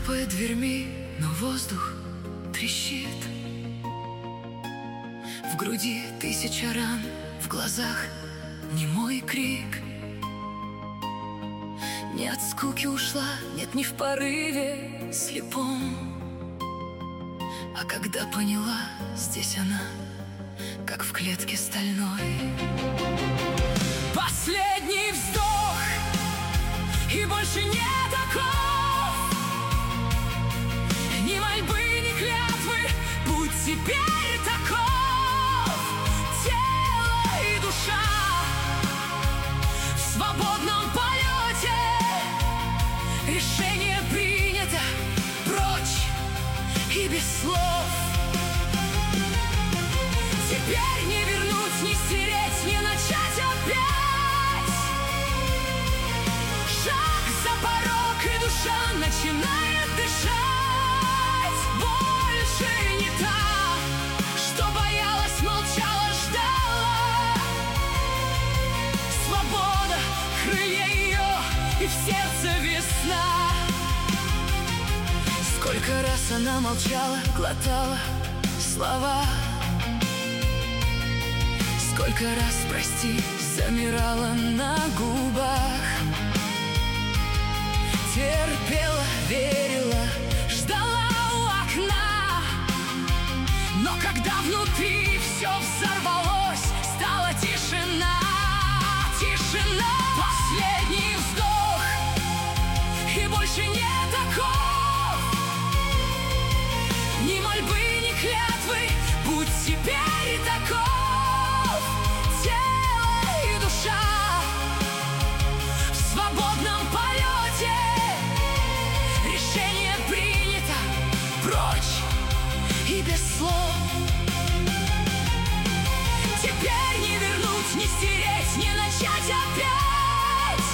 хлопает дверьми, но воздух трещит. В груди тысяча ран, в глазах немой крик. Не от скуки ушла, нет, не в порыве слепом, а когда поняла, здесь она, как в клетке стальной. Последний вздох, и больше нет оков, ни мольбы, ни клятвы, будь теперь таков. Тело и душа в свободном полете, решение принято, прочь и без слов. Теперь не вернуть, не стереть, не начать опять. Шаг за порог, и душа начинает дышать. Больше не та, что боялась, молчала, ждала. Свобода, крылья ее, и в сердце весна. Сколько раз она молчала, глотала слова. Сколько раз, прости, замирала на губах. Терпела, верила, ждала у окна. Но когда внутри все взорвалось, стала тишина. Тишина, последний вздох, и больше нет оков, ни мольбы, ни клятвы, будь теперь таков. И без слов. Теперь не вернуть, не стереть, не начать опять.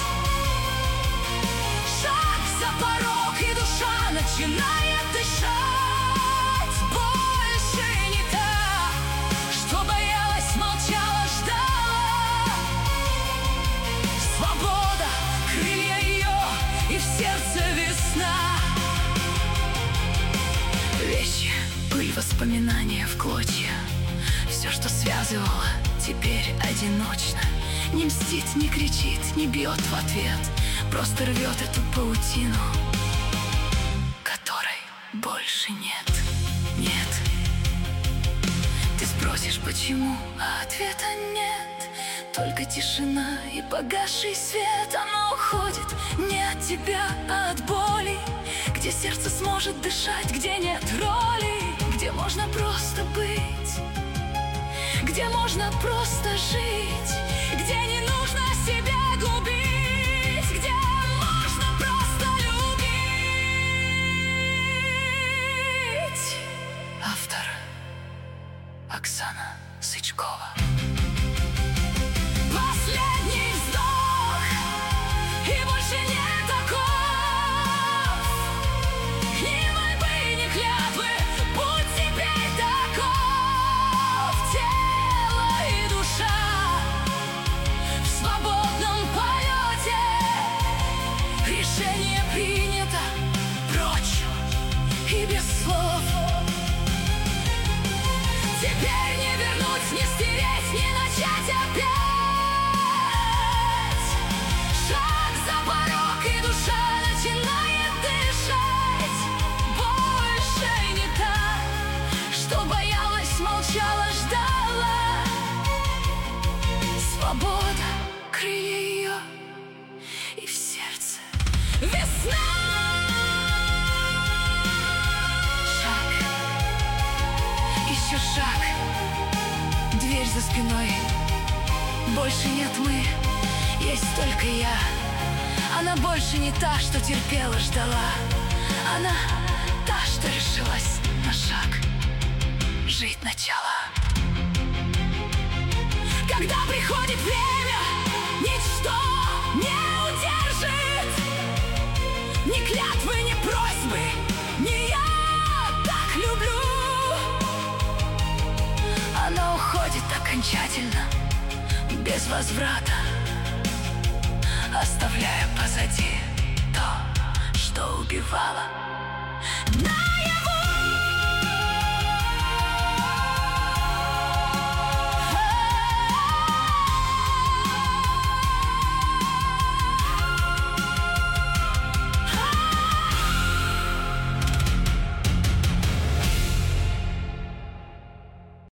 Шаг за порог, и душа начинает дышать. Больше не та, что боялась, молчала, ждала. Свобода, крылья ее, и в сердце весна. Вещи, пыль, воспоминания в клочья. Все, что связывало, теперь одиночно. Не мстит, не кричит, не бьет в ответ, просто рвет эту паутину, которой больше нет. Нет. Ты спросишь, почему, а ответа нет. Только тишина и погасший свет. Оно уходит не от тебя, а от боли. Где сердце сможет дышать, где нет роли, где можно просто быть, где можно просто жить, где не нужно себя губить, где можно просто любить. Автор Оксана Сычкова. Последний вздох, и больше нет оков. Решение принято, прочь и без слов. Теперь не вернуть, не стереть, не начать опять. Шаг за порог, и душа начинает дышать. Больше не та, что боялась, молчала, ждала. Свобода, крылья ее, и в сердце весна. Шаг, еще шаг, дверь за спиной. Больше нет мы, есть только я. Она больше не та, что терпела, ждала. Она та, что решилась на шаг, жить начала. Когда приходит время, ничто не удержит. Ни клятвы, ни просьбы, не я так люблю. Она уходит окончательно, без возврата, оставляя позади то, что убивало.